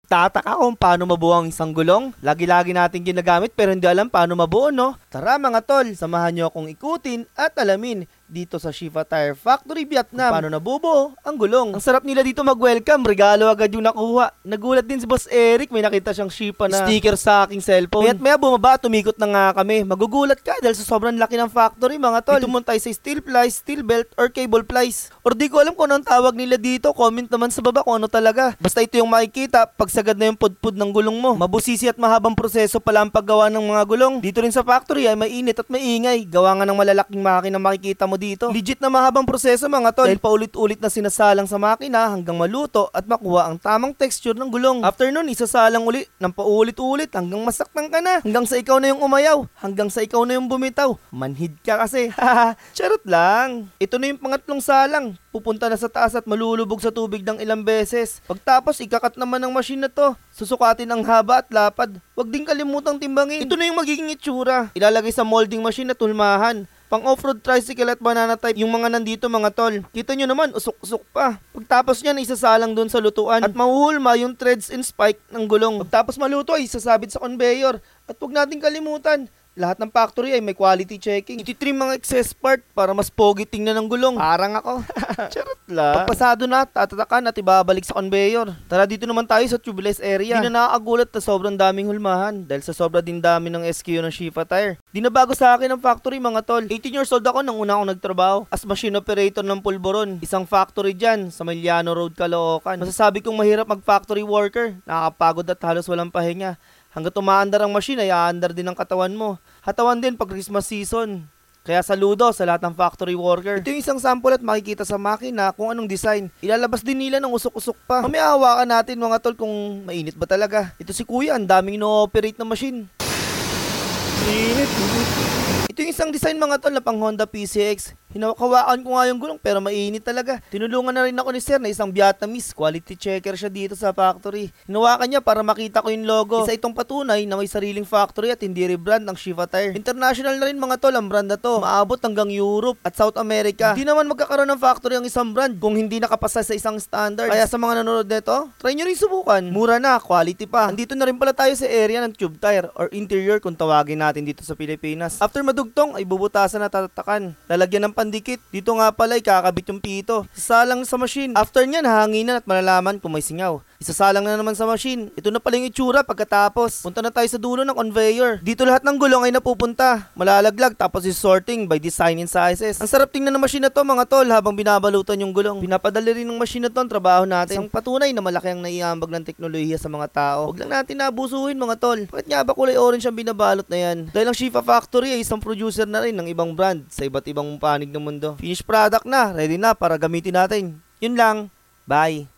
Nagtataka kung paano mabuo ang isang gulong. Lagi-lagi natin ginagamit pero hindi alam paano mabuo, no? Tara mga tol, samahan nyo akong ikutin at alamin dito sa Shifa Tire Factory, Vietnam, paano nabubuo ang gulong. Ang sarap nila dito mag-welcome, regalo agad yung nakuha. Nagulat din si Boss Eric, may nakita siyang Shifa na sticker sa aking cellphone. Maya't maya bumaba, tumikot na nga kami. Magugulat ka dahil sa sobrang laki ng factory mga tol. Dito muna tayo sa steel plies, steel belt, or cable plies. Or di ko alam kung anong tawag nila dito, comment naman sa baba kung ano talaga. Basta ito yung makikita, pag sagad na yung pudpud ng gulong mo. Mabusisi at mahabang proseso pala ang paggawa ng mga gulong. Dito rin sa factory ay mainit at maingay. Gawa nga ng malalaking makina makikita mo dito. Legit na mahabang proseso mga tol. Dahil paulit-ulit na sinasalang sa makina hanggang maluto at makuha ang tamang texture ng gulong. After nun, isasalang uli ng paulit-ulit hanggang masaktan ka na. Hanggang sa ikaw na yung umayaw. Hanggang sa ikaw na yung bumitaw. Manhid ka kasi. Charot lang. Ito na yung pangatlong salang. Pupunta na sa taas at malulubog sa tubig ng ilang beses. Pagtapos, ikakat naman ng machine na to. Susukatin ang haba at lapad. Huwag din kalimutang timbangin. Ito na yung magiging itsura. Ilalagay sa molding machine at tulmahan. Pang off-road tricycle at banana type yung mga nandito mga tol. Kita nyo naman, usok-usok pa. Pagtapos nyan, isasalang dun sa lutuan. At mahuhulma yung threads and spike ng gulong. Pagtapos maluto, ay isasabit sa conveyor. At huwag natin kalimutan, lahat ng factory ay may quality checking. Ititrim mga excess part para mas pogi tingnan ng gulong. Parang ako. Charot lang. Pagpasado na, tatatakan at ibabalik sa conveyor. Tara dito naman tayo sa tubeless area. Di na nakakagulat na sobrang daming hulmahan dahil sa sobra din dami ng SKU ng Shifa Tire. Di na bago sa akin ang factory mga tol. 18 years old ako nang una akong nagtrabaho as machine operator ng Pulburon. Isang factory dyan sa Miliano Road, Caloocan. Masasabi kong mahirap mag-factory worker. Nakakapagod at halos walang pahinga. Hanggat umaandar ang machine ay aandar din ang katawan mo. Hatawan din pag Christmas season. Kaya saludo sa lahat ng factory worker. Ito yung isang sample at makikita sa makina kung anong design. Ilalabas din nila ng usok-usok pa. Mamaya hawakan natin mga tol kung mainit ba talaga. Ito si kuya, ang daming ino-operate na machine. Init. Ito yung isang design mga tol na pang Honda PCX. Hinawak-hawakan ko nga yung gulong pero mainit talaga. Tinulungan na rin ako ni sir na isang Vietnamese. Quality checker siya dito sa factory. Hinawakan niya para makita ko yung logo. Isa itong patunay na may sariling factory at hindi rebrand ng Shifa Tire. International na rin mga tol ang brand na to. Maabot hanggang Europe at South America. Hindi naman magkakaroon ng factory ang isang brand kung hindi nakapasa sa isang standard. Kaya sa mga nanonood nito, try nyo rin subukan. Mura na, quality pa. Andito na rin pala tayo sa area ng tube tire or interior kung tawagin natin dito sa Pilipinas. After madugtong ay bubutasan at tatatakan. Lalagyan ng pandikit. Dito nga pala ay kakabit yung pito. Isasalang sa machine. After nyan, hanginan at malalaman kung may singaw. Isasalang na naman sa machine. Ito na pala yung itsura pagkatapos. Punta na tayo sa dulo ng conveyor. Dito lahat ng gulong ay napupunta. Malalaglag tapos sorting by design and sizes. Ang sarap tingnan ng machine na to mga tol habang binabalutan yung gulong. Pinapadali rin ng machine na to ang trabaho natin. Isang patunay na malaki ang naiambag ng teknolohiya sa mga tao. Huwag lang natin nabusuhin mga tol. Bakit nga ba kulay orange ang binabalot na yan? Dahil ang Shifa Factory ay isang producer na rin ng ibang brand sa iba't ibang panig ng mundo. Finished product na, ready na para gamitin natin. Yun lang. Bye.